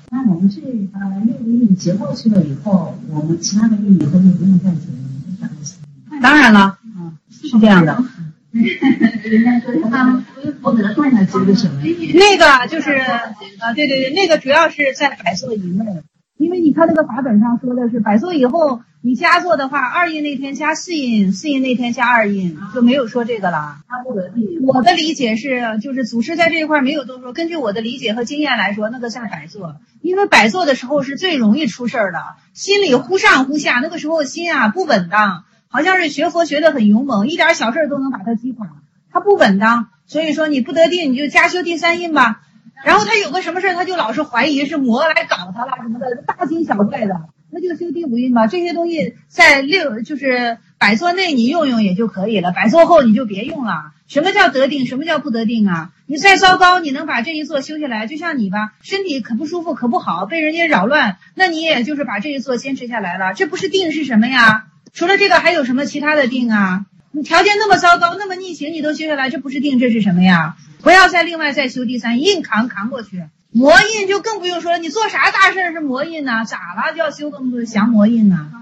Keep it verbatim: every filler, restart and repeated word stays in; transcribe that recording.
那我们这呃六个印结过去了以后，我们其他的印以后就不用再结了，啥意思？ 当然了，嗯，是这样的。 人家说他我给他看一下结的什么？ 那个就是啊，对对对，那个主要是在百座以内，因为你看那个法本上说的是百座以后，你加座的话，二印那天加四印，四印那天加二印，就没有说这个了。我的理解是，就是祖师在这一块没有多说。根据我的理解和经验来说，那个算百座，因为百座的时候是最容易出事儿的，心里忽上忽下，那个时候心啊不稳当，好像是学佛学得很勇猛，一点小事都能把它击垮，它不稳当。所以说你不得定，你就加修第三印吧。然后他有个什么事他就老是怀疑是魔来搞他了什么的，大惊小怪的，那就修第五印吧。这些东西在六就是百座内你用用也就可以了，百座后你就别用了。什么叫得定，什么叫不得定啊？你再糟糕，你能把这一座修下来，就像你吧，身体可不舒服可不好，被人家扰乱，那你也就是把这一座坚持下来了，这不是定是什么呀？除了这个还有什么其他的定啊？你条件那么糟糕，那么逆行你都修下来，这不是定，这是什么呀？不要再另外再修第三印，扛扛过去。魔印就更不用说了，你做啥大事是魔印呢？咋了就要修个降魔印呢？